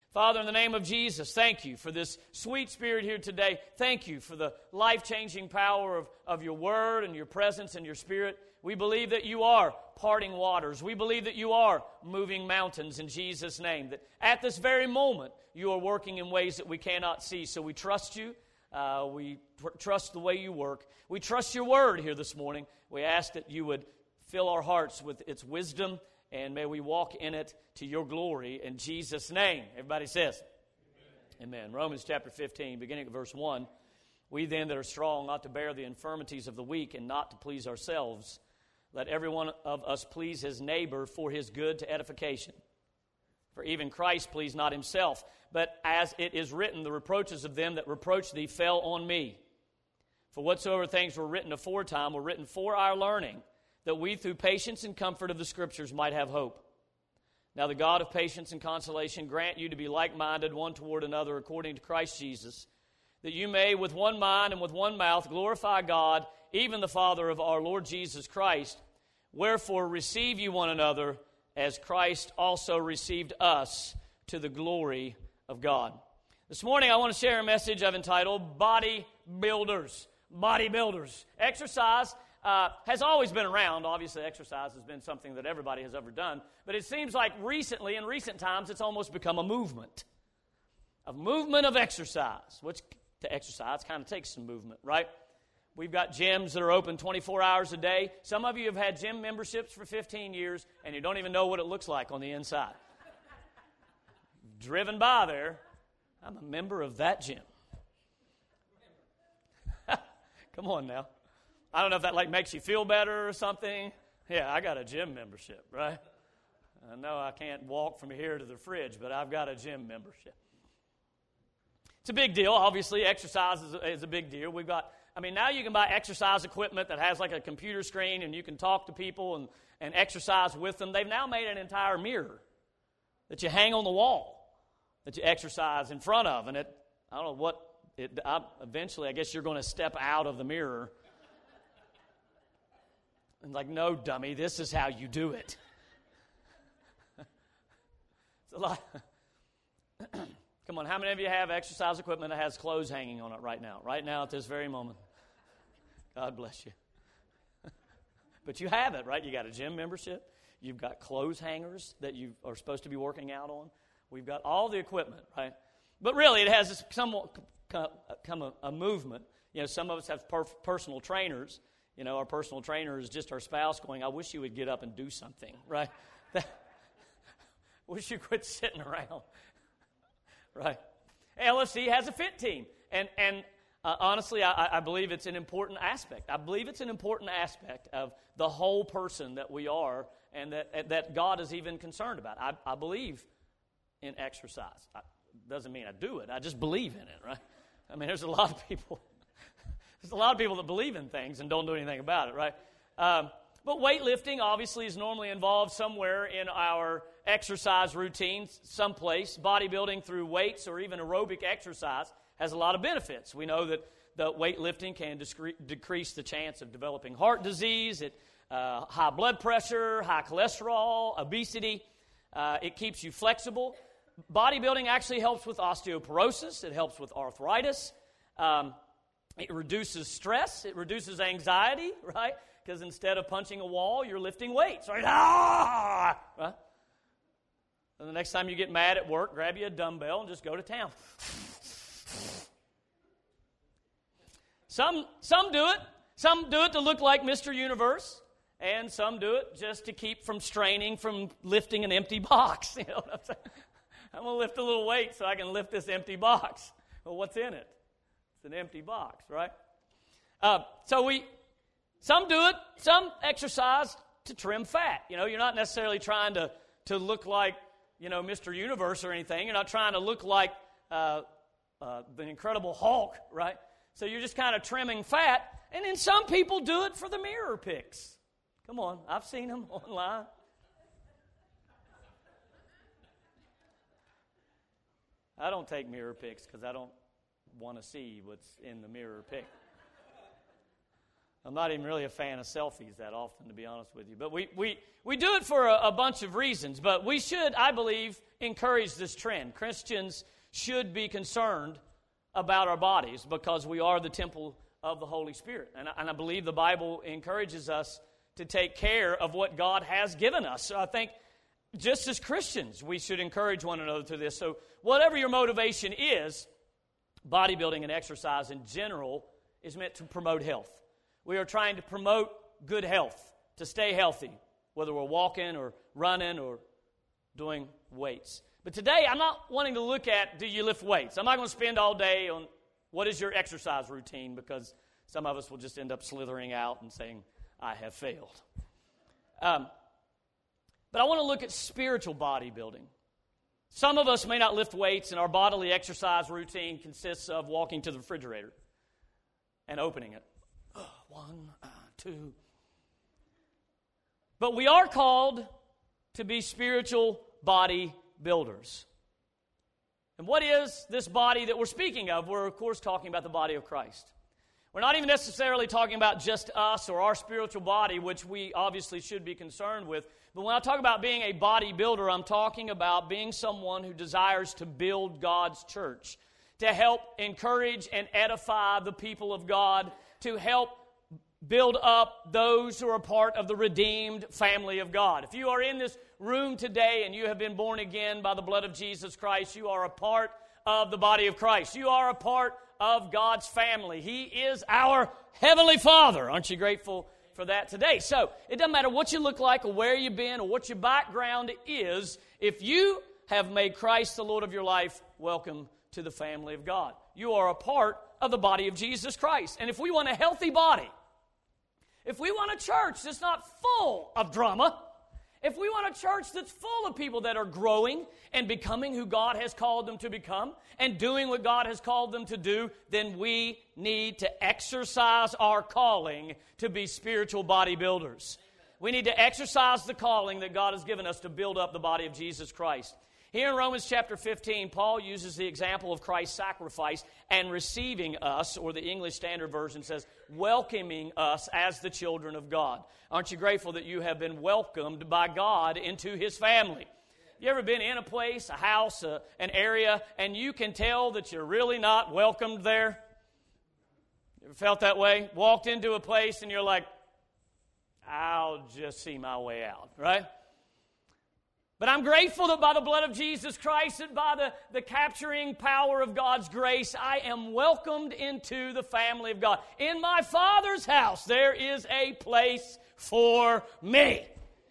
Father, in the name of Jesus, thank you for this sweet spirit here today. Thank you for the life-changing power of your word and your presence and your spirit. We believe that you are parting waters. We believe that you are moving mountains in Jesus' name. That at this very moment, you are working in ways that we cannot see. So we trust you. We trust the way you work. We trust your word here this morning. We ask that you would fill our hearts with its wisdom, and may we walk in it to your glory in Jesus' name. Everybody says, Amen. Romans chapter 15, beginning at verse 1. We then that are strong ought to bear the infirmities of the weak and not to please ourselves. Let every one of us please his neighbor for his good to edification. For even Christ pleased not himself, but as it is written, the reproaches of them that reproach thee fell on me. For whatsoever things were written aforetime were written for our learning, that we through patience and comfort of the Scriptures might have hope. Now the God of patience and consolation grant you to be like-minded one toward another according to Christ Jesus, that you may with one mind and with one mouth glorify God, even the Father of our Lord Jesus Christ. Wherefore receive you one another, as Christ also received us to the glory of God. This morning I want to share a message I've entitled Body Builders. Bodybuilders. Exercise has always been around. Obviously, exercise has been something that everybody has ever done. But it seems like recently, in recent times, it's almost become a movement. A movement of exercise. Which, to exercise, kind of takes some movement, right? We've got gyms that are open 24 hours a day. Some of you have had gym memberships for 15 years, and you don't even know what it looks like on the inside. Driven by there, I'm a member of that gym. Come on now. I don't know if that makes you feel better or something. Yeah, I got a gym membership, right? I know I can't walk from here to the fridge, but I've got a gym membership. It's a big deal. Obviously, exercise is a big deal. Now you can buy exercise equipment that has like a computer screen and you can talk to people and exercise with them. They've now made an entire mirror that you hang on the wall that you exercise in front of. And eventually I guess you're going to step out of the mirror. And like, no, dummy, this is how you do it. It's a lot. Come on, how many of you have exercise equipment that has clothes hanging on it right now? Right now at this very moment. God bless you. But you have it, right? You got a gym membership. You've got clothes hangers that you are supposed to be working out on. We've got all the equipment, right? But really, it has somewhat come a movement. You know, some of us have personal trainers. You know, our personal trainer is just our spouse going, I wish you would get up and do something, right? Wish you quit sitting around, right? LFC has a fit team, and honestly, I believe it's an important aspect. I believe it's an important aspect of the whole person that we are and that God is even concerned about. I believe in exercise. Doesn't mean I do it. I just believe in it, right? I mean, there's a lot of people that believe in things and don't do anything about it, right? But weightlifting obviously is normally involved somewhere in our exercise routines, someplace. Bodybuilding through weights or even aerobic exercise has a lot of benefits. We know that the weightlifting can decrease the chance of developing heart disease, high blood pressure, high cholesterol, obesity. It keeps you flexible. Bodybuilding actually helps with osteoporosis. It helps with arthritis. It reduces stress. It reduces anxiety, right? Because instead of punching a wall, you're lifting weights, right? Right? And the next time you get mad at work, grab you a dumbbell and just go to town. Some do it. Some do it to look like Mr. Universe, and some do it just to keep from straining from lifting an empty box. You know what I'm saying? I'm going to lift a little weight so I can lift this empty box. Well, what's in it? It's an empty box, right? Some do it, some exercise to trim fat. You know, you're not necessarily trying to look like, Mr. Universe or anything. You're not trying to look like the Incredible Hulk, right? So you're just kind of trimming fat. And then some people do it for the mirror pics. Come on, I've seen them online. I don't take mirror pics because I don't want to see what's in the mirror pic. I'm not even really a fan of selfies that often, to be honest with you. But we do it for a bunch of reasons. But we should, I believe, encourage this trend. Christians should be concerned about our bodies because we are the temple of the Holy Spirit. And I believe the Bible encourages us to take care of what God has given us. So I think just as Christians, we should encourage one another through this. So whatever your motivation is, bodybuilding and exercise in general is meant to promote health. We are trying to promote good health, to stay healthy, whether we're walking or running or doing weights. But today, I'm not wanting to look at, do you lift weights? I'm not going to spend all day on what is your exercise routine, because some of us will just end up slithering out and saying, I have failed. But I want to look at spiritual bodybuilding. Some of us may not lift weights, and our bodily exercise routine consists of walking to the refrigerator and opening it. 1, 2. But we are called to be spiritual body builders. And what is this body that we're speaking of? We're, of course, talking about the body of Christ. We're not even necessarily talking about just us or our spiritual body, which we obviously should be concerned with. But when I talk about being a bodybuilder, I'm talking about being someone who desires to build God's church, to help encourage and edify the people of God, to help build up those who are part of the redeemed family of God. If you are in this room today and you have been born again by the blood of Jesus Christ, you are a part of the body of Christ. You are a part of God's family. He is our Heavenly Father. Aren't you grateful for that today? So, it doesn't matter what you look like or where you've been or what your background is. If you have made Christ the Lord of your life, welcome to the family of God. You are a part of the body of Jesus Christ. And if we want a healthy body, if we want a church that's not full of drama, if we want a church that's full of people that are growing and becoming who God has called them to become and doing what God has called them to do, then we need to exercise our calling to be spiritual bodybuilders. We need to exercise the calling that God has given us to build up the body of Jesus Christ. Here in Romans chapter 15, Paul uses the example of Christ's sacrifice and receiving us, or the English Standard Version says, welcoming us as the children of God. Aren't you grateful that you have been welcomed by God into His family? You ever been in a place, a house, an area, and you can tell that you're really not welcomed there? You ever felt that way? Walked into a place and you're like, I'll just see my way out, right? But I'm grateful that by the blood of Jesus Christ and by the capturing power of God's grace, I am welcomed into the family of God. In my Father's house, there is a place for me.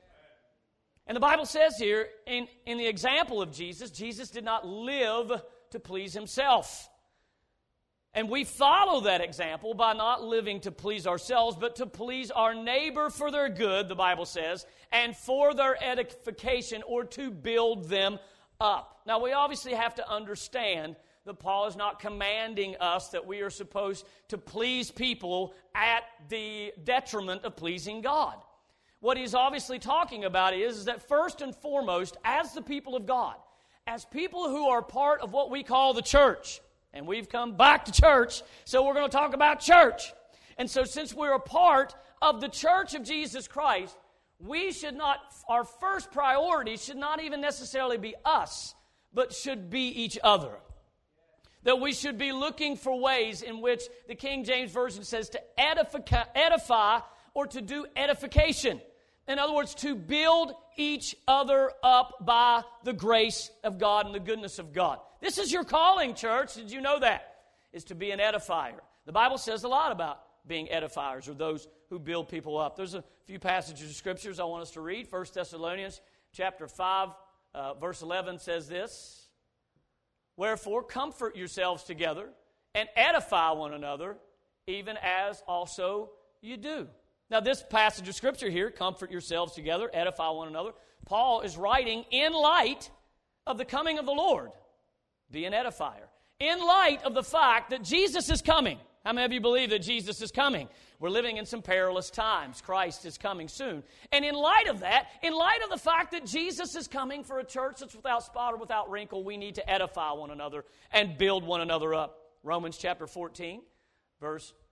And the Bible says here, in the example of Jesus, Jesus did not live to please Himself. And we follow that example by not living to please ourselves, but to please our neighbor for their good, the Bible says, and for their edification, or to build them up. Now, we obviously have to understand that Paul is not commanding us that we are supposed to please people at the detriment of pleasing God. What he's obviously talking about is that first and foremost, as the people of God, as people who are part of what we call the church, and we've come back to church, so we're going to talk about church. And so since we're a part of the church of Jesus Christ, we should not, our first priority should not even necessarily be us, but should be each other. That we should be looking for ways in which the King James Version says to edify or to do edification. In other words, to build each other up by the grace of God and the goodness of God. This is your calling, church. Did you know that? Is to be an edifier. The Bible says a lot about being edifiers, or those who build people up. There's a few passages of scriptures I want us to read. 1 Thessalonians chapter 5, verse 11 says this: Wherefore comfort yourselves together and edify one another, even as also you do. Now, this passage of Scripture here, comfort yourselves together, edify one another, Paul is writing in light of the coming of the Lord. Be an edifier. In light of the fact that Jesus is coming. How many of you believe that Jesus is coming? We're living in some perilous times. Christ is coming soon. And in light of that, in light of the fact that Jesus is coming for a church that's without spot or without wrinkle, we need to edify one another and build one another up. Romans chapter 14, verse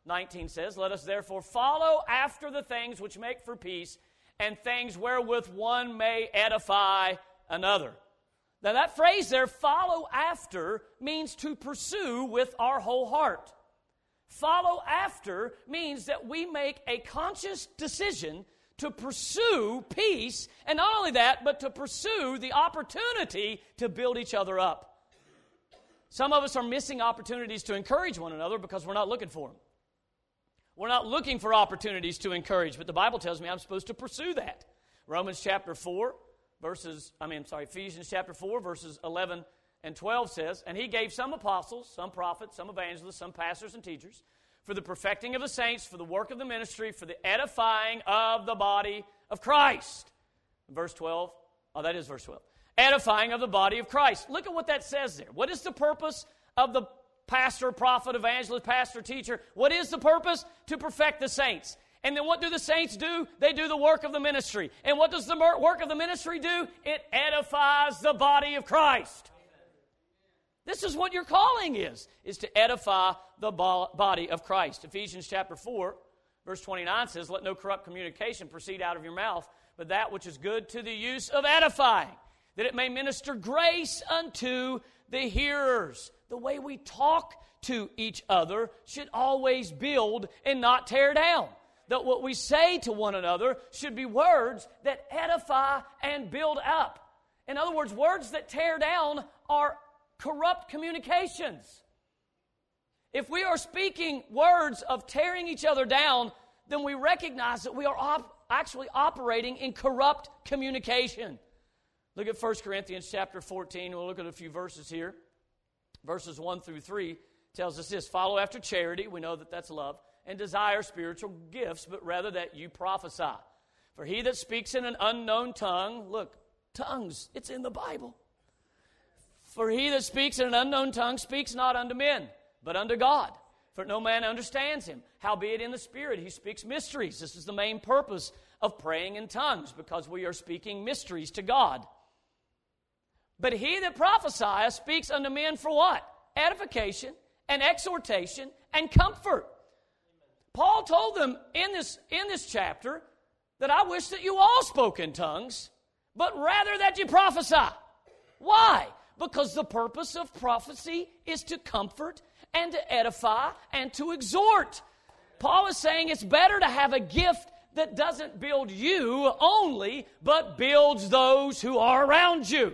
19 says, let us therefore follow after the things which make for peace, and things wherewith one may edify another. Now that phrase there, follow after, means to pursue with our whole heart. Follow after means that we make a conscious decision to pursue peace, and not only that, but to pursue the opportunity to build each other up. Some of us are missing opportunities to encourage one another because we're not looking for them. We're not looking for opportunities to encourage, but the Bible tells me I'm supposed to pursue that. Ephesians chapter 4, verses 11 and 12 says, and he gave some apostles, some prophets, some evangelists, some pastors and teachers, for the perfecting of the saints, for the work of the ministry, for the edifying of the body of Christ. Verse 12, that is verse 12. Edifying of the body of Christ. Look at what that says there. What is the purpose of the pastor, prophet, evangelist, pastor, teacher? What is the purpose? To perfect the saints. And then what do the saints do? They do the work of the ministry. And what does the work of the ministry do? It edifies the body of Christ. This is what your calling is to edify the body of Christ. Ephesians chapter 4, verse 29 says, let no corrupt communication proceed out of your mouth, but that which is good to the use of edifying, that it may minister grace unto the hearers. The way we talk to each other should always build and not tear down. That what we say to one another should be words that edify and build up. In other words, words that tear down are corrupt communications. If we are speaking words of tearing each other down, then we recognize that we are actually operating in corrupt communication. Look at 1 Corinthians chapter 14. We'll look at a few verses here. Verses 1 through 3 tells us this: follow after charity, we know that that's love, and desire spiritual gifts, but rather that you prophesy. For he that speaks in an unknown tongue, look, tongues, it's in the Bible. For he that speaks in an unknown tongue speaks not unto men, but unto God. For no man understands him. Howbeit in the Spirit he speaks mysteries. This is the main purpose of praying in tongues, because we are speaking mysteries to God. But he that prophesieth speaks unto men for what? Edification and exhortation and comfort. Paul told them in this chapter that I wish that you all spoke in tongues, but rather that you prophesy. Why? Because the purpose of prophecy is to comfort and to edify and to exhort. Paul is saying it's better to have a gift that doesn't build you only, but builds those who are around you.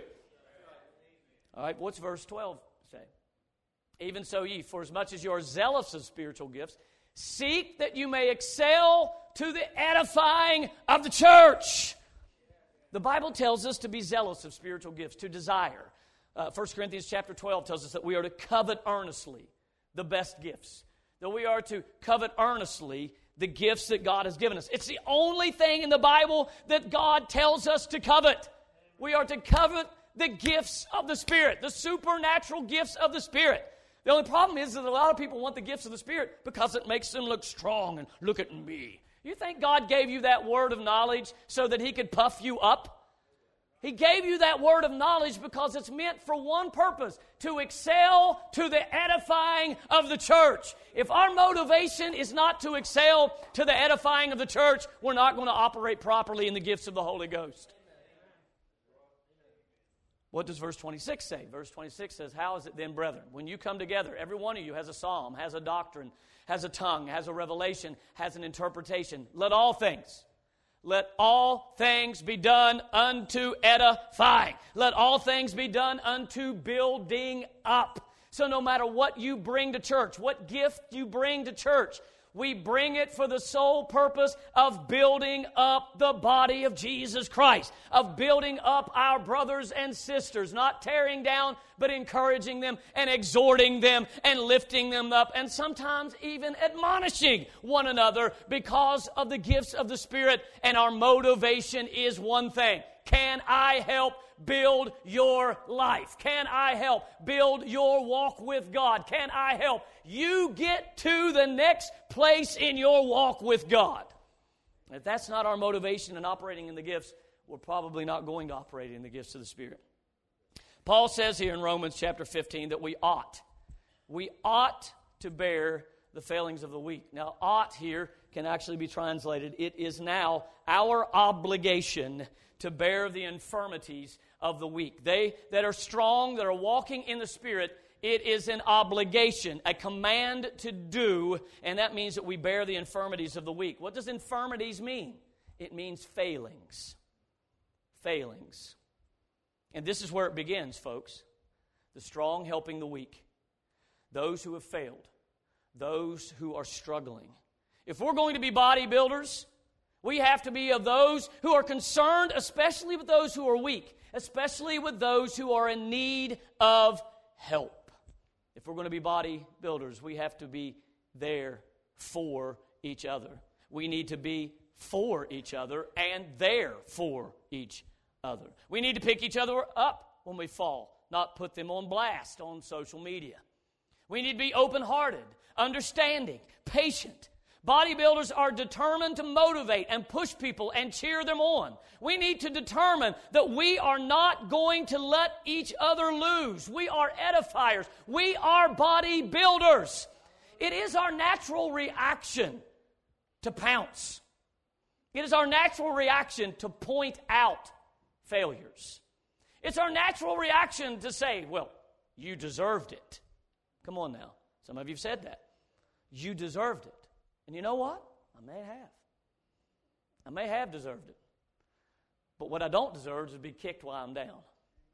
All right, what's verse 12 say? Even so ye, for as much as you are zealous of spiritual gifts, seek that you may excel to the edifying of the church. The Bible tells us to be zealous of spiritual gifts, to desire. 1 Corinthians chapter 12 tells us that we are to covet earnestly the best gifts. That we are to covet earnestly the gifts that God has given us. It's the only thing in the Bible that God tells us to covet. We are to covet the gifts of the Spirit, the supernatural gifts of the Spirit. The only problem is that a lot of people want the gifts of the Spirit because it makes them look strong and look at me. You think God gave you that word of knowledge so that He could puff you up? He gave you that word of knowledge because it's meant for one purpose, to excel to the edifying of the church. If our motivation is not to excel to the edifying of the church, we're not going to operate properly in the gifts of the Holy Ghost. What does verse 26 say? Verse 26 says, how is it then, brethren, when you come together, every one of you has a psalm, has a doctrine, has a tongue, has a revelation, has an interpretation. Let all things be done unto edifying. Let all things be done unto building up. So no matter what you bring to church, what gift you bring to church, we bring it for the sole purpose of building up the body of Jesus Christ, of building up our brothers and sisters, not tearing down, but encouraging them and exhorting them and lifting them up, and sometimes even admonishing one another because of the gifts of the Spirit. And our motivation is one thing: can I help build your life? Can I help build your walk with God? Can I help you get to the next place in your walk with God? If that's not our motivation in operating in the gifts, we're probably not going to operate in the gifts of the Spirit. Paul says here in Romans chapter 15 that we ought to bear the failings of the weak. Now, ought here can actually be translated, it is now our obligation to bear the infirmities of the weak. They that are strong, that are walking in the Spirit, it is an obligation, a command to do, and that means that we bear the infirmities of the weak. What does infirmities mean? It means failings. Failings. And this is where it begins, folks. The strong helping the weak. Those who have failed. Those who are struggling. If we're going to be bodybuilders, we have to be of those who are concerned, especially with those who are weak, especially with those who are in need of help. If we're going to be bodybuilders, we have to be there for each other. We need to be for each other and there for each other. We need to pick each other up when we fall, not put them on blast on social media. We need to be open-hearted, understanding, patient. Bodybuilders are determined to motivate and push people and cheer them on. We need to determine that we are not going to let each other lose. We are edifiers. We are bodybuilders. It is our natural reaction to pounce. It is our natural reaction to point out failures. It's our natural reaction to say, well, you deserved it. Come on now. Some of you have said that. You deserved it. And you know what? I may have. I may have deserved it. But what I don't deserve is to be kicked while I'm down.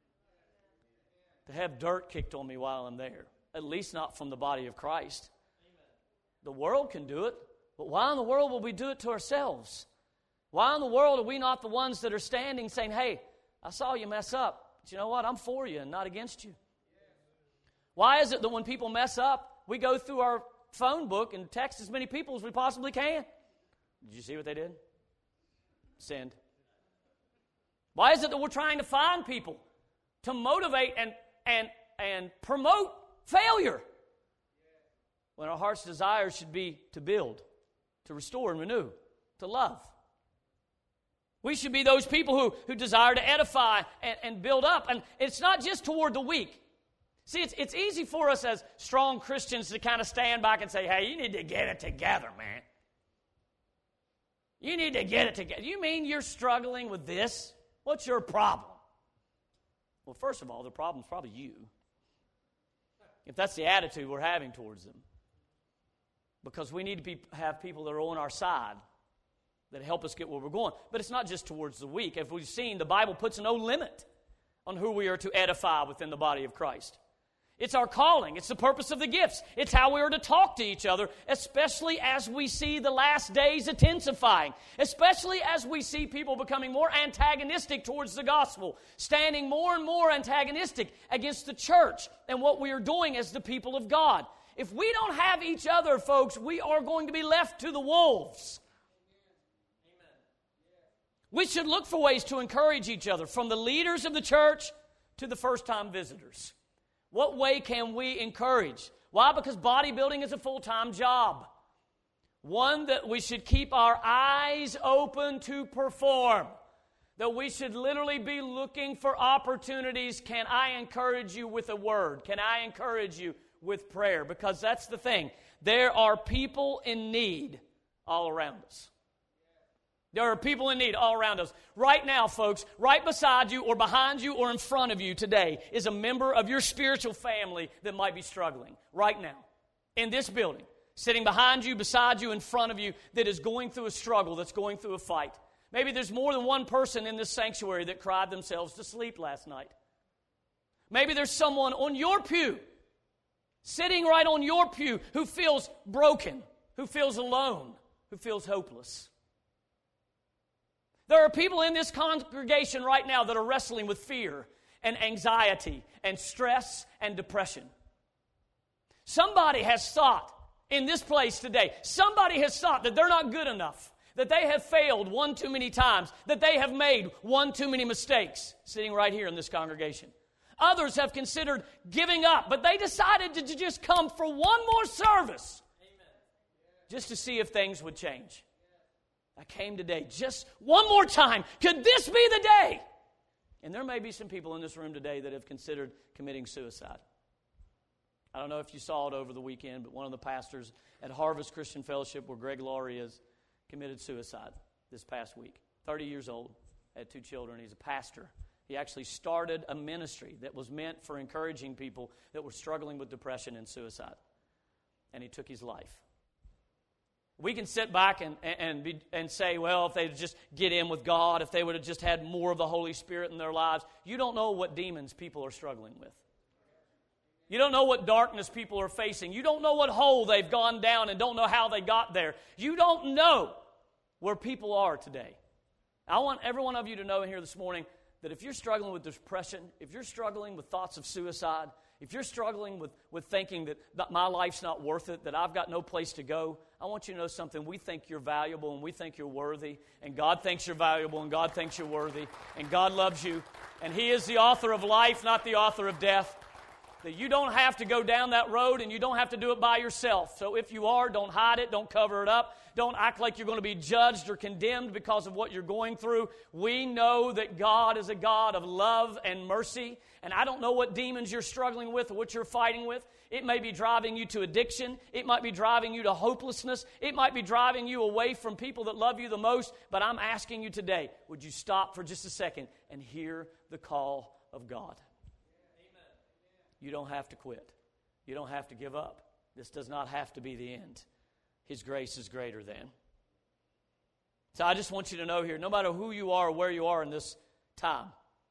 To have dirt kicked on me while I'm there. At least not from the body of Christ. The world can do it. But why in the world will we do it to ourselves? Why in the world are we not the ones that are standing saying, hey, I saw you mess up. But you know what? I'm for you and not against you. Why is it that when people mess up, we go through our phone book and text as many people as we possibly can? Did you see what they did? Sinned. Why is it that we're trying to find people to motivate and promote failure when our heart's desire should be to build, to restore and renew, to love? We should be those people who desire to edify and build up. And it's not just toward the weak. See, it's easy for us as strong Christians to kind of stand back and say, hey, you need to get it together, man. You need to get it together. You mean you're struggling with this? What's your problem? Well, first of all, the problem's probably you. If that's the attitude we're having towards them. Because we need to have people that are on our side that help us get where we're going. But it's not just towards the weak. As we've seen, the Bible puts no limit on who we are to edify within the body of Christ. It's our calling. It's the purpose of the gifts. It's how we are to talk to each other, especially as we see the last days intensifying, especially as we see people becoming more antagonistic towards the gospel, standing more and more antagonistic against the church and what we are doing as the people of God. If we don't have each other, folks, we are going to be left to the wolves. We should look for ways to encourage each other, from the leaders of the church to the first-time visitors. What way can we encourage? Why? Because bodybuilding is a full-time job. One that we should keep our eyes open to perform. That we should literally be looking for opportunities. Can I encourage you with a word? Can I encourage you with prayer? Because that's the thing. There are people in need all around us. There are people in need all around us. Right now, folks, right beside you or behind you or in front of you today is a member of your spiritual family that might be struggling right now in this building, sitting behind you, beside you, in front of you that is going through a struggle, that's going through a fight. Maybe there's more than one person in this sanctuary that cried themselves to sleep last night. Maybe there's someone on your pew, sitting right on your pew, who feels broken, who feels alone, who feels hopeless. There are people in this congregation right now that are wrestling with fear and anxiety and stress and depression. Somebody has thought in this place today, somebody has thought that they're not good enough, that they have failed one too many times, that they have made one too many mistakes, sitting right here in this congregation. Others have considered giving up, but they decided to just come for one more service just to see if things would change. I came today just one more time. Could this be the day? And there may be some people in this room today that have considered committing suicide. I don't know if you saw it over the weekend, but one of the pastors at Harvest Christian Fellowship, where Greg Laurie is, committed suicide this past week. 30 years old, had 2 children. He's a pastor. He actually started a ministry that was meant for encouraging people that were struggling with depression and suicide. And he took his life. We can sit back and say, well, if they'd just get in with God, if they would have just had more of the Holy Spirit in their lives. You don't know what demons people are struggling with. You don't know what darkness people are facing. You don't know what hole they've gone down and don't know how they got there. You don't know where people are today. I want every one of you to know here this morning that if you're struggling with depression, if you're struggling with thoughts of suicide, if you're struggling with thinking that my life's not worth it, that I've got no place to go, I want you to know something. We think you're valuable and we think you're worthy, and God thinks you're valuable and God thinks you're worthy, and God loves you, and He is the author of life, not the author of death. That you don't have to go down that road and you don't have to do it by yourself. So if you are, don't hide it, don't cover it up, don't act like you're going to be judged or condemned because of what you're going through. We know that God is a God of love and mercy, and I don't know what demons you're struggling with or what you're fighting with. It may be driving you to addiction. It might be driving you to hopelessness. It might be driving you away from people that love you the most, but I'm asking you today, would you stop for just a second and hear the call of God? You don't have to quit. You don't have to give up. This does not have to be the end. His grace is greater than. So I just want you to know here, no matter who you are or where you are in this time,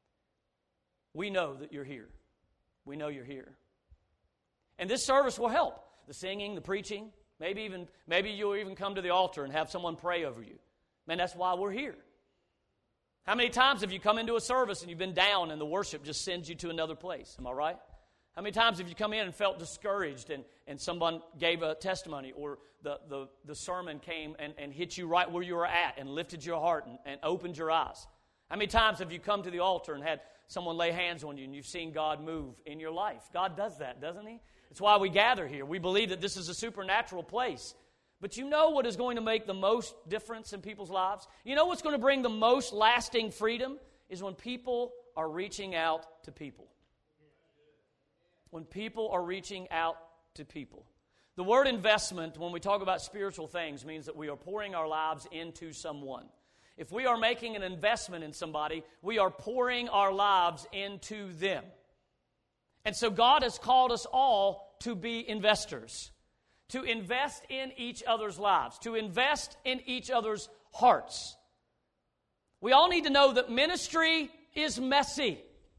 we know that you're here. We know you're here. And this service will help. The singing, the preaching, maybe you'll even come to the altar and have someone pray over you. Man, that's why we're here. How many times have you come into a service and you've been down and the worship just sends you to another place? Am I right? How many times have you come in and felt discouraged and someone gave a testimony, or the sermon came and hit you right where you were at and lifted your heart and opened your eyes? How many times have you come to the altar and had someone lay hands on you and you've seen God move in your life? God does that, doesn't He? That's why we gather here. We believe that this is a supernatural place. But you know what is going to make the most difference in people's lives? You know what's going to bring the most lasting freedom? Is when people are reaching out to people. When people are reaching out to people. The word investment, when we talk about spiritual things, means that we are pouring our lives into someone. If we are making an investment in somebody, we are pouring our lives into them. And so God has called us all to be investors, to invest in each other's lives, to invest in each other's hearts. We all need to know that ministry is messy.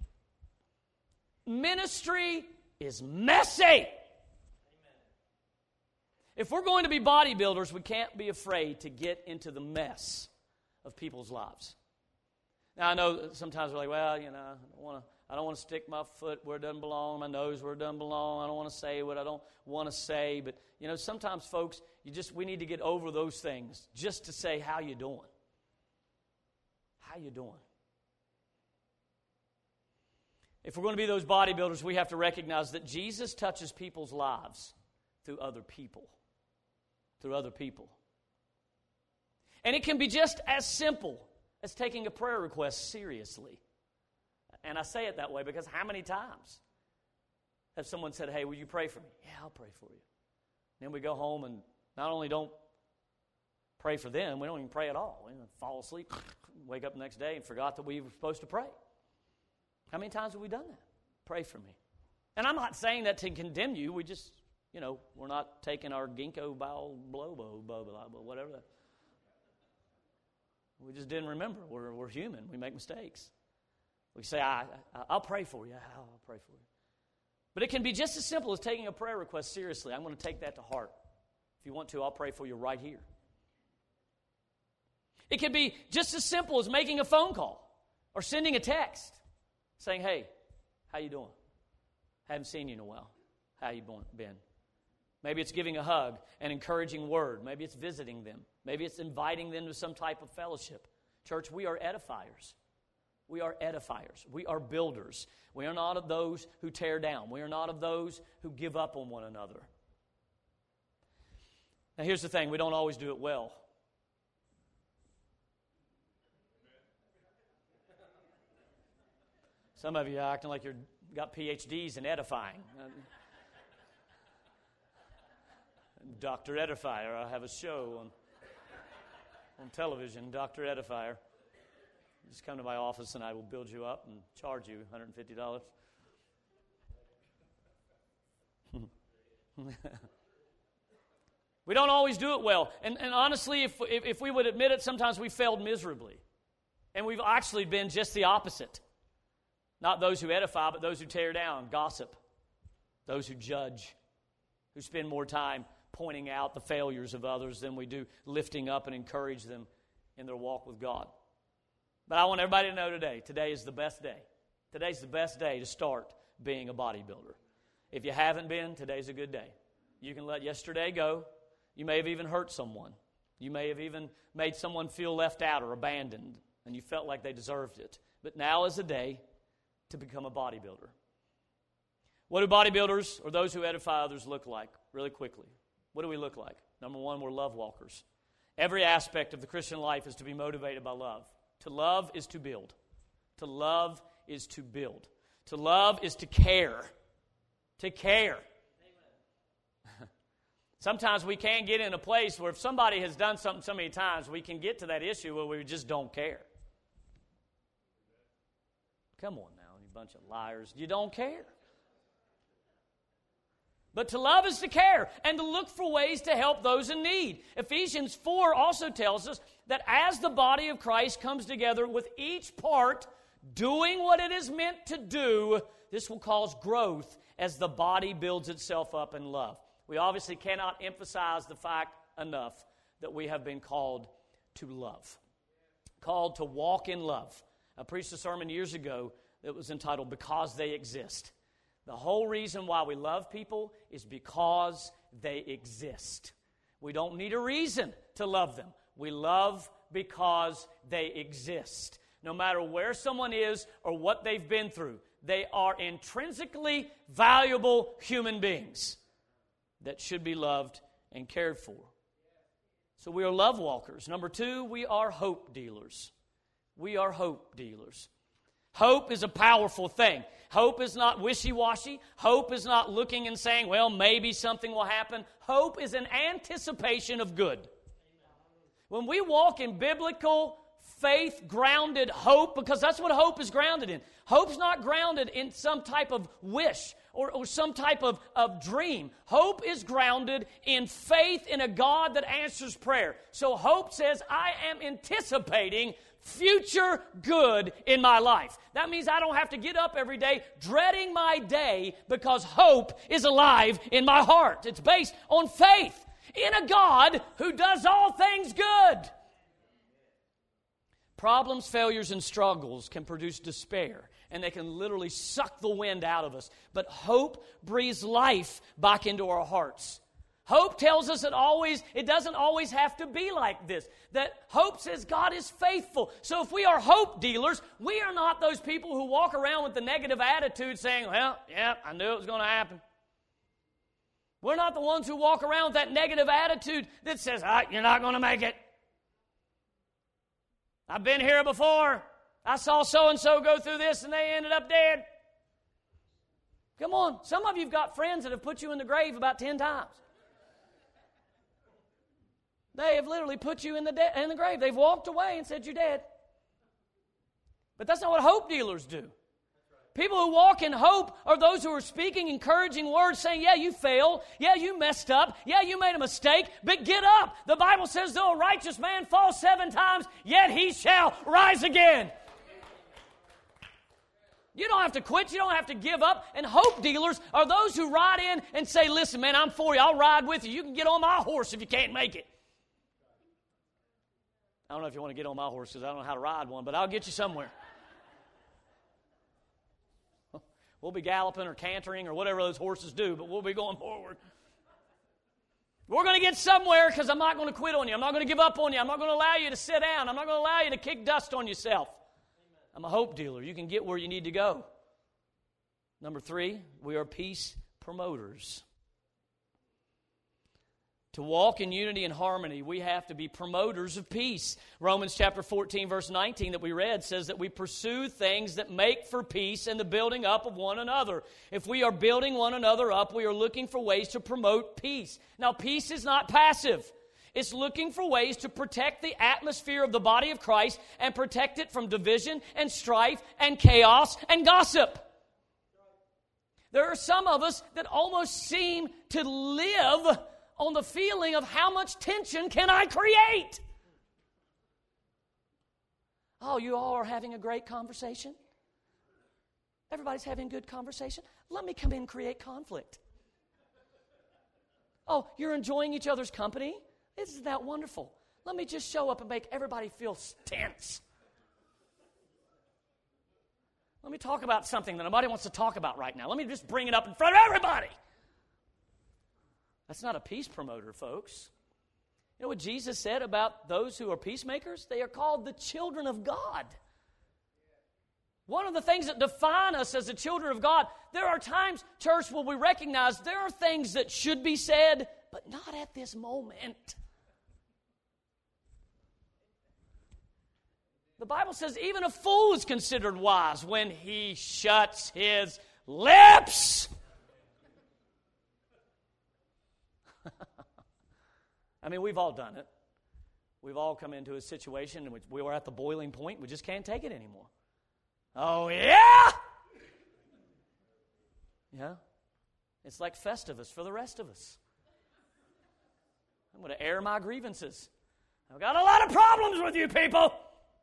Ministry is messy. Amen. If we're going to be bodybuilders, we can't be afraid to get into the mess of people's lives. Now, I know sometimes we're like, well, you know, I don't want to stick my foot where it doesn't belong, my nose where it doesn't belong. I don't want to say what I don't want to say. But, you know, sometimes, folks, we need to get over those things just to say, how you doing? How you doing? If we're going to be those bodybuilders, we have to recognize that Jesus touches people's lives through other people. Through other people. And it can be just as simple as taking a prayer request seriously. And I say it that way because how many times have someone said, hey, will you pray for me? Yeah, I'll pray for you. And then we go home and not only don't pray for them, we don't even pray at all. We fall asleep, wake up the next day and forgot that we were supposed to pray. How many times have we done that? Pray for me. And I'm not saying that to condemn you. We just, we're not taking our ginkgo biloba, whatever. We just didn't remember. We're human. We make mistakes. We say, I'll pray for you. I'll pray for you. But it can be just as simple as taking a prayer request seriously. I'm going to take that to heart. If you want to, I'll pray for you right here. It can be just as simple as making a phone call or sending a text saying, hey, how you doing? Haven't seen you in a while. How you been? Maybe it's giving a hug, an encouraging word. Maybe it's visiting them. Maybe it's inviting them to some type of fellowship. Church, we are edifiers. We are edifiers. We are builders. We are not of those who tear down. We are not of those who give up on one another. Now here's the thing. We don't always do it well. Some of you are acting like you've got PhDs in edifying. Dr. Edifier. I have a show on television, Dr. Edifier. Just come to my office and I will build you up and charge you $150. We don't always do it well. And honestly, if we would admit it, sometimes we failed miserably. And we've actually been just the opposite. Not those who edify, but those who tear down, gossip. Those who judge, who spend more time pointing out the failures of others than we do lifting up and encourage them in their walk with God. But I want everybody to know today is the best day. Today's the best day to start being a bodybuilder. If you haven't been, today's a good day. You can let yesterday go. You may have even hurt someone. You may have even made someone feel left out or abandoned, and you felt like they deserved it. But now is the day to become a bodybuilder. What do bodybuilders or those who edify others look like? Really quickly. What do we look like? Number one, we're love walkers. Every aspect of the Christian life is to be motivated by love. To love is to build. To love is to build. To love is to care. To care. Sometimes we can get in a place where if somebody has done something so many times, we can get to that issue where we just don't care. Come on now, you bunch of liars. You don't care. But to love is to care and to look for ways to help those in need. Ephesians 4 also tells us that as the body of Christ comes together with each part doing what it is meant to do, this will cause growth as the body builds itself up in love. We obviously cannot emphasize the fact enough that we have been called to love, called to walk in love. I preached a sermon years ago that was entitled, Because They Exist. The whole reason why we love people is because they exist. We don't need a reason to love them. We love because they exist. No matter where someone is or what they've been through, they are intrinsically valuable human beings that should be loved and cared for. So we are love walkers. Number two, we are hope dealers. We are hope dealers. Hope is a powerful thing. Hope is not wishy-washy. Hope is not looking and saying, well, maybe something will happen. Hope is an anticipation of good. When we walk in biblical, faith-grounded hope, because that's what hope is grounded in. Hope's not grounded in some type of wish or some type of dream. Hope is grounded in faith in a God that answers prayer. So hope says, I am anticipating future good in my life. That means I don't have to get up every day dreading my day because hope is alive in my heart. It's based on faith in a God who does all things good. Problems, failures, and struggles can produce despair, and they can literally suck the wind out of us. But hope breathes life back into our hearts. Hope tells us it doesn't always have to be like this. That hope says God is faithful. So if we are hope dealers, we are not those people who walk around with the negative attitude saying, well, yeah, I knew it was going to happen. We're not the ones who walk around with that negative attitude that says, you're not going to make it. I've been here before. I saw so-and-so go through this and they ended up dead. Come on. Some of you have got friends that have put you in the grave about 10 times. They have literally put you in the grave. They've walked away and said you're dead. But that's not what hope dealers do. People who walk in hope are those who are speaking encouraging words saying, yeah, you failed. Yeah, you messed up. Yeah, you made a mistake. But get up. The Bible says, though a righteous man falls 7 times, yet he shall rise again. You don't have to quit. You don't have to give up. And hope dealers are those who ride in and say, listen, man, I'm for you. I'll ride with you. You can get on my horse if you can't make it. I don't know if you want to get on my horse because I don't know how to ride one, but I'll get you somewhere. We'll be galloping or cantering or whatever those horses do, but we'll be going forward. We're going to get somewhere because I'm not going to quit on you. I'm not going to give up on you. I'm not going to allow you to sit down. I'm not going to allow you to kick dust on yourself. I'm a hope dealer. You can get where you need to go. Number 3, we are peace promoters. To walk in unity and harmony, we have to be promoters of peace. Romans chapter 14, verse 19 that we read says that we pursue things that make for peace and the building up of one another. If we are building one another up, we are looking for ways to promote peace. Now, peace is not passive. It's looking for ways to protect the atmosphere of the body of Christ and protect it from division and strife and chaos and gossip. There are some of us that almost seem to live on the feeling of how much tension can I create? Oh, you all are having a great conversation? Everybody's having a good conversation? Let me come in and create conflict. Oh, you're enjoying each other's company? Isn't that wonderful? Let me just show up and make everybody feel tense. Let me talk about something that nobody wants to talk about right now. Let me just bring it up in front of everybody. That's not a peace promoter, folks. You know what Jesus said about those who are peacemakers? They are called the children of God. One of the things that define us as the children of God, there are times, church, where we recognize there are things that should be said, but not at this moment. The Bible says even a fool is considered wise when he shuts his lips. I mean, we've all done it. We've all come into a situation in which we were at the boiling point. We just can't take it anymore. Oh, yeah? Yeah? It's like Festivus for the rest of us. I'm going to air my grievances. I've got a lot of problems with you people.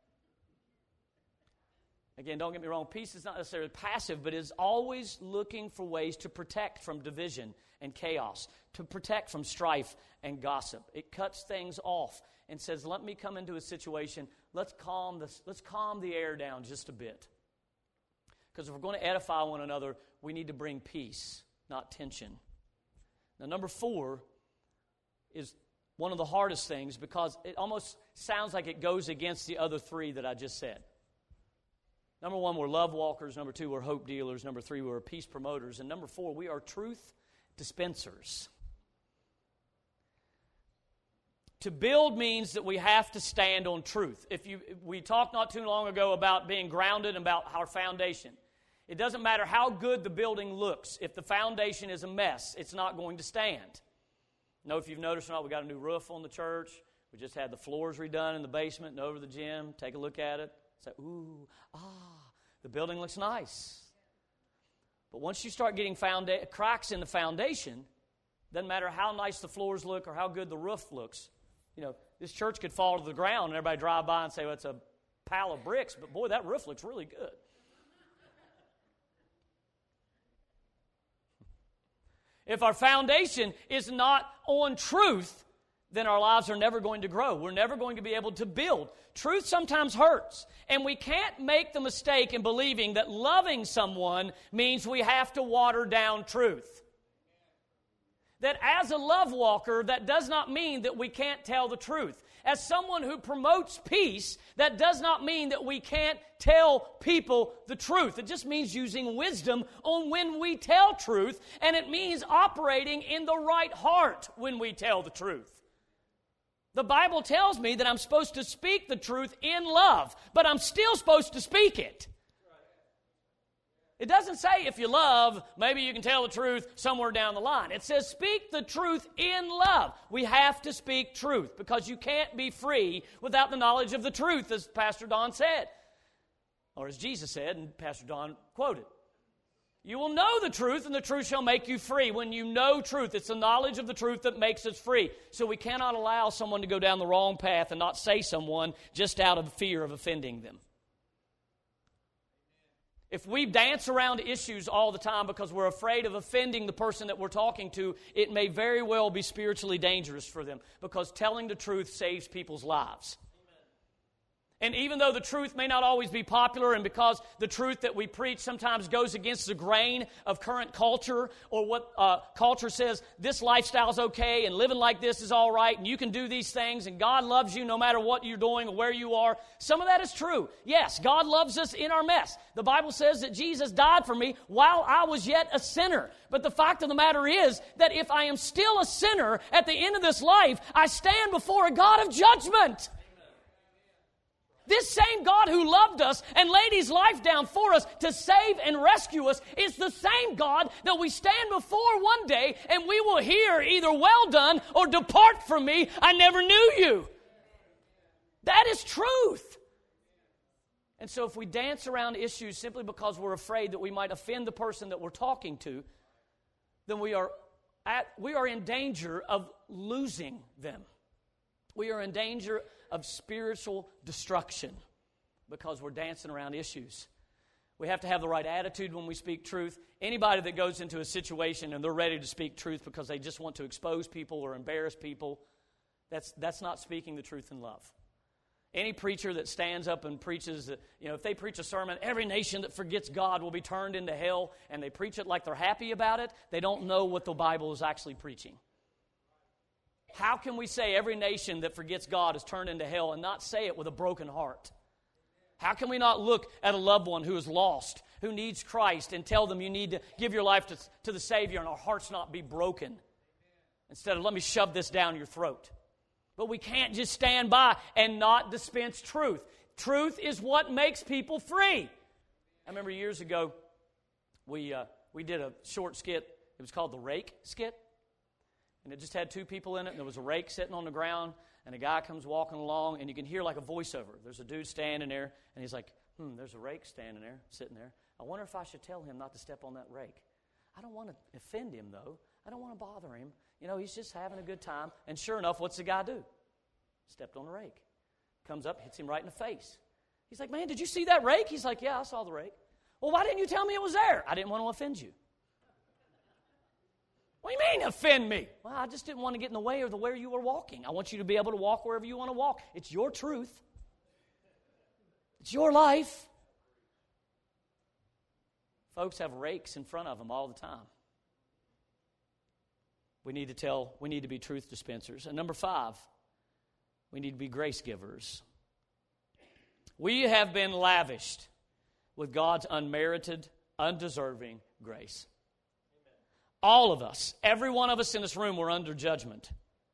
Again, don't get me wrong. Peace is not necessarily passive, but is always looking for ways to protect from division and chaos, to protect from strife and gossip. It cuts things off and says, let me come into a situation, let's calm the air down just a bit. Because if we're going to edify one another, we need to bring peace, not tension. Now, number 4 is one of the hardest things because it almost sounds like it goes against the other 3 that I just said. Number 1, we're love walkers. Number 2, we're hope dealers. Number 3, we're peace promoters. And number 4, we are truth dispensers. To build means that we have to stand on truth. We talked not too long ago about being grounded and about our foundation. It doesn't matter how good the building looks. If the foundation is a mess, it's not going to stand. Know if you've noticed or not, we got a new roof on the church. We just had the floors redone in the basement and over the gym. Take a look at it. Say, ooh, the building looks nice. But once you start getting cracks in the foundation, doesn't matter how nice the floors look or how good the roof looks. You know, this church could fall to the ground and everybody drive by and say, well, it's a pile of bricks, but boy, that roof looks really good. If our foundation is not on truth, then our lives are never going to grow. We're never going to be able to build. Truth sometimes hurts, and we can't make the mistake in believing that loving someone means we have to water down truth. That as a love walker, that does not mean that we can't tell the truth. As someone who promotes peace, that does not mean that we can't tell people the truth. It just means using wisdom on when we tell truth, and it means operating in the right heart when we tell the truth. The Bible tells me that I'm supposed to speak the truth in love, but I'm still supposed to speak it. It doesn't say if you love, maybe you can tell the truth somewhere down the line. It says speak the truth in love. We have to speak truth because you can't be free without the knowledge of the truth, as Pastor Don said, or as Jesus said, and Pastor Don quoted. You will know the truth, and the truth shall make you free. When you know truth, it's the knowledge of the truth that makes us free. So we cannot allow someone to go down the wrong path and not say someone just out of fear of offending them. If we dance around issues all the time because we're afraid of offending the person that we're talking to, it may very well be spiritually dangerous for them because telling the truth saves people's lives. And even though the truth may not always be popular, and because the truth that we preach sometimes goes against the grain of current culture, or what culture says, this lifestyle's okay, and living like this is all right, and you can do these things, and God loves you no matter what you're doing or where you are. Some of that is true. Yes, God loves us in our mess. The Bible says that Jesus died for me while I was yet a sinner. But the fact of the matter is that if I am still a sinner at the end of this life, I stand before a God of judgment. This same God who loved us and laid His life down for us to save and rescue us is the same God that we stand before one day, and we will hear either "well done" or "depart from me, I never knew you." That is truth. And so if we dance around issues simply because we're afraid that we might offend the person that we're talking to, then we are in danger of losing them. We are in danger of spiritual destruction because we're dancing around issues. We have to have the right attitude when we speak truth. Anybody that goes into a situation and they're ready to speak truth because they just want to expose people or embarrass people, that's not speaking the truth in love. Any preacher that stands up and preaches that, if they preach a sermon, every nation that forgets God will be turned into hell, and they preach it like they're happy about it, they don't know what the Bible is actually preaching. How can we say every nation that forgets God is turned into hell and not say it with a broken heart? How can we not look at a loved one who is lost, who needs Christ, and tell them you need to give your life to the Savior and our hearts not be broken? Instead of, let me shove this down your throat. But we can't just stand by and not dispense truth. Truth is what makes people free. I remember years ago, we did a short skit. It was called the Rake Skit. And it just had two people in it, and there was a rake sitting on the ground, and a guy comes walking along, and you can hear like a voiceover. There's a dude standing there, and he's like, there's a rake standing there, sitting there. I wonder if I should tell him not to step on that rake. I don't want to offend him, though. I don't want to bother him. He's just having a good time. And sure enough, what's the guy do? Stepped on the rake. Comes up, hits him right in the face. He's like, man, did you see that rake? He's like, yeah, I saw the rake. Well, why didn't you tell me it was there? I didn't want to offend you. What do you mean, offend me? Well, I just didn't want to get in the way of where you were walking. I want you to be able to walk wherever you want to walk. It's your truth. It's your life. Folks have rakes in front of them all the time. We need to be truth dispensers. And number 5, we need to be grace givers. We have been lavished with God's unmerited, undeserving grace. All of us, every one of us in this room, were under judgment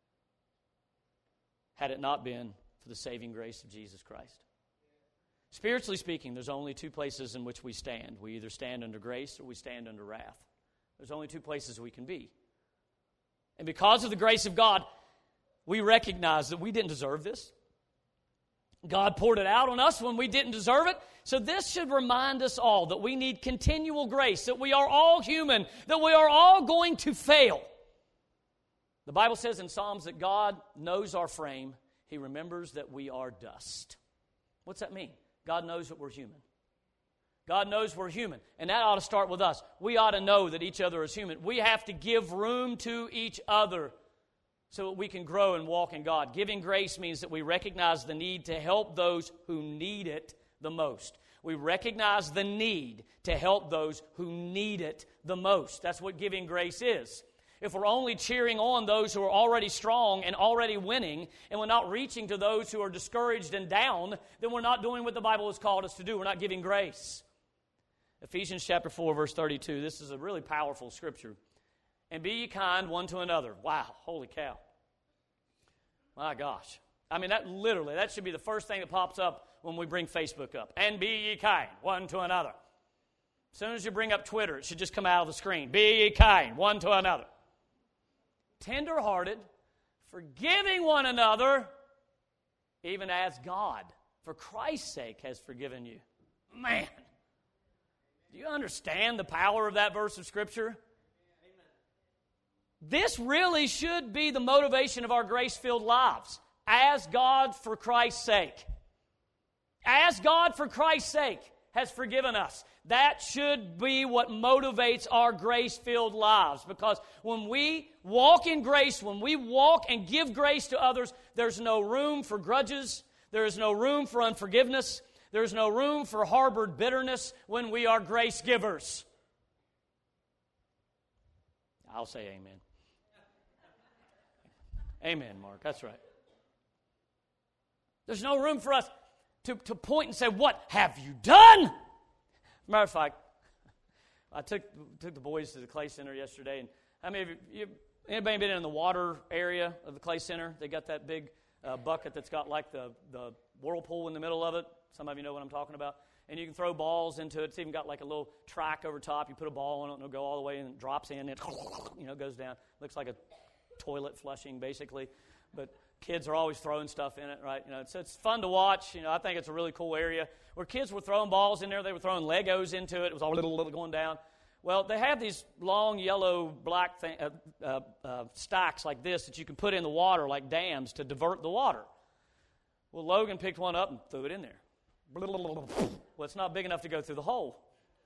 had it not been for the saving grace of Jesus Christ. Spiritually speaking, there's only 2 places in which we stand. We either stand under grace or we stand under wrath. There's only 2 places we can be. And because of the grace of God, we recognize that we didn't deserve this. God poured it out on us when we didn't deserve it. So this should remind us all that we need continual grace, that we are all human, that we are all going to fail. The Bible says in Psalms that God knows our frame. He remembers that we are dust. What's that mean? God knows that we're human. God knows we're human, and that ought to start with us. We ought to know that each other is human. We have to give room to each other so that we can grow and walk in God. Giving grace means that we recognize the need to help those who need it the most. We recognize the need to help those who need it the most. That's what giving grace is. If we're only cheering on those who are already strong and already winning, and we're not reaching to those who are discouraged and down, then we're not doing what the Bible has called us to do. We're not giving grace. Ephesians chapter 4, verse 32. This is a really powerful scripture. And be ye kind one to another. Wow, holy cow. My gosh. I mean, that should be the first thing that pops up when we bring Facebook up. And be ye kind one to another. As soon as you bring up Twitter, it should just come out of the screen. Be ye kind one to another. Tender-hearted, forgiving one another, even as God, for Christ's sake, has forgiven you. Man, do you understand the power of that verse of Scripture? This really should be the motivation of our grace-filled lives. As God for Christ's sake. As God for Christ's sake has forgiven us. That should be what motivates our grace-filled lives. Because when we walk in grace, when we walk and give grace to others, there's no room for grudges. There is no room for unforgiveness. There is no room for harbored bitterness when we are grace givers. I'll say amen. Amen, Mark. That's right. There's no room for us to point and say, what have you done? Matter of fact, I took the boys to the Clay Center yesterday, and how many of you anybody been in the water area of the Clay Center? They got that big bucket that's got like the whirlpool in the middle of it. Some of you know what I'm talking about. And you can throw balls into it. It's even got like a little track over top. You put a ball on it, and it'll go all the way, and it drops in. It goes down. Looks like a toilet flushing, basically. But kids are always throwing stuff in it, right? So it's fun to watch. I think it's a really cool area where kids were throwing balls in there. They were throwing Legos into it. It was all little going down. Well, they have these long yellow black stacks like this that you can put in the water like dams to divert the water. Well, Logan picked one up and threw it in there. Well, it's not big enough to go through the hole.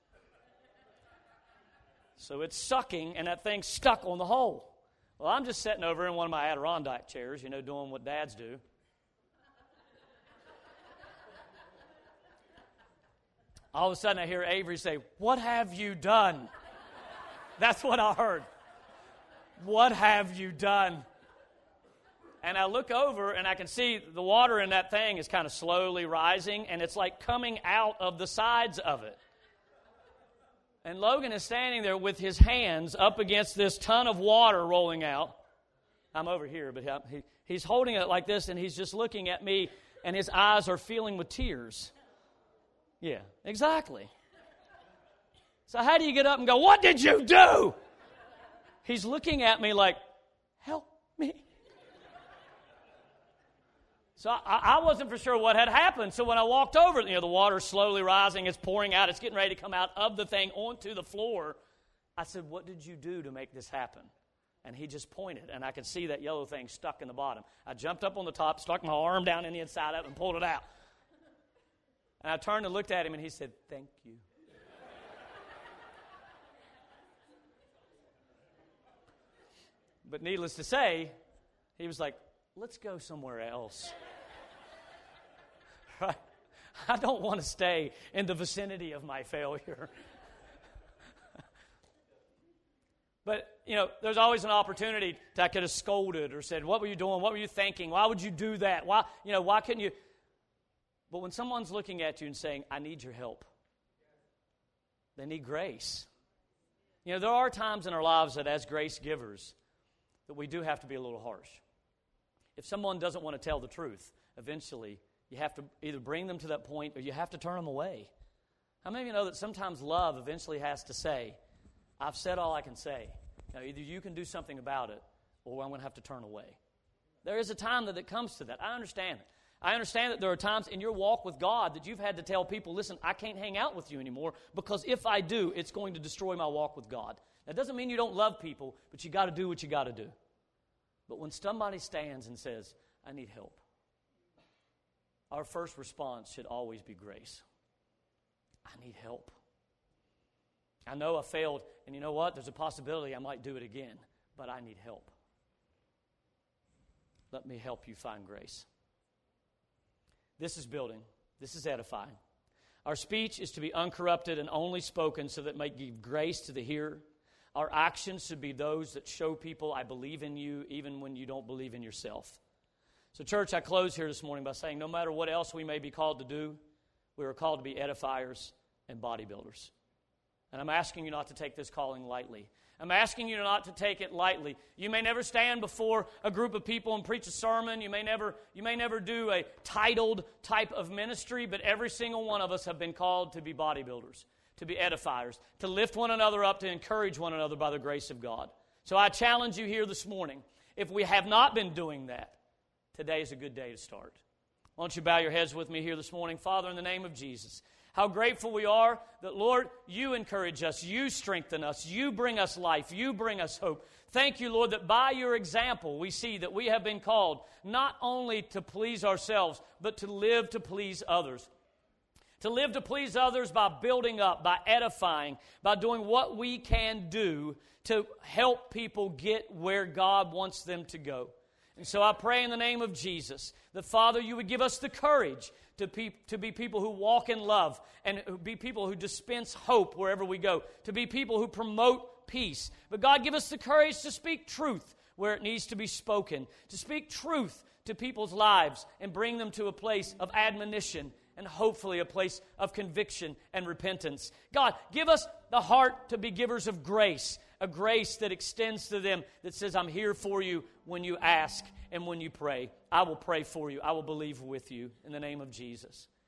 So it's sucking, and that thing's stuck on the hole. Well, I'm just sitting over in one of my Adirondack chairs, doing what dads do. All of a sudden I hear Avery say, "What have you done?" That's what I heard. What have you done? And I look over and I can see the water in that thing is kind of slowly rising, and it's like coming out of the sides of it. And Logan is standing there with his hands up against this ton of water rolling out. I'm over here, but he's holding it like this, and he's just looking at me, and his eyes are filling with tears. Yeah, exactly. So how do you get up and go, "What did you do?" He's looking at me like, "Help me." So I wasn't for sure what had happened. So when I walked over, the water's slowly rising, it's pouring out, it's getting ready to come out of the thing onto the floor. I said, "What did you do to make this happen?" And he just pointed, and I could see that yellow thing stuck in the bottom. I jumped up on the top, stuck my arm down in the inside of it, and pulled it out. And I turned and looked at him, and he said, "Thank you." But needless to say, he was like, "Let's go somewhere else." Right? I don't want to stay in the vicinity of my failure. But, there's always an opportunity that I could have scolded or said, "What were you doing? What were you thinking? Why would you do that? Why couldn't you?" But when someone's looking at you and saying, "I need your help," they need grace. There are times in our lives that as grace givers that we do have to be a little harsh. If someone doesn't want to tell the truth, eventually you have to either bring them to that point or you have to turn them away. How many of you know that sometimes love eventually has to say, "I've said all I can say. Now, either you can do something about it or I'm going to have to turn away." There is a time that it comes to that. I understand it. I understand that there are times in your walk with God that you've had to tell people, "Listen, I can't hang out with you anymore because if I do, it's going to destroy my walk with God." That doesn't mean you don't love people, but you got to do what you got to do. But when somebody stands and says, "I need help," our first response should always be grace. I need help. I know I failed, and you know what? There's a possibility I might do it again, but I need help. Let me help you find grace. This is building. This is edifying. Our speech is to be uncorrupted and only spoken so that it may give grace to the hearer. Our actions should be those that show people, "I believe in you," even when you don't believe in yourself. So, church, I close here this morning by saying no matter what else we may be called to do, we are called to be edifiers and bodybuilders. And I'm asking you not to take this calling lightly. I'm asking you not to take it lightly. You may never stand before a group of people and preach a sermon. You may never do a titled type of ministry, but every single one of us have been called to be bodybuilders, to be edifiers, to lift one another up, to encourage one another by the grace of God. So I challenge you here this morning, if we have not been doing that, today is a good day to start. Why don't you bow your heads with me here this morning? Father, in the name of Jesus, how grateful we are that, Lord, you encourage us, you strengthen us, you bring us life, you bring us hope. Thank you, Lord, that by your example we see that we have been called not only to please ourselves, but to live to please others. To live to please others by building up, by edifying, by doing what we can do to help people get where God wants them to go. And so I pray in the name of Jesus that, Father, you would give us the courage to be people who walk in love and be people who dispense hope wherever we go, to be people who promote peace. But God, give us the courage to speak truth where it needs to be spoken, to speak truth to people's lives and bring them to a place of admonition and hopefully a place of conviction and repentance. God, give us the heart to be givers of grace, a grace that extends to them, that says, I'm here for you when you ask and when you pray. I will pray for you. I will believe with you in the name of Jesus.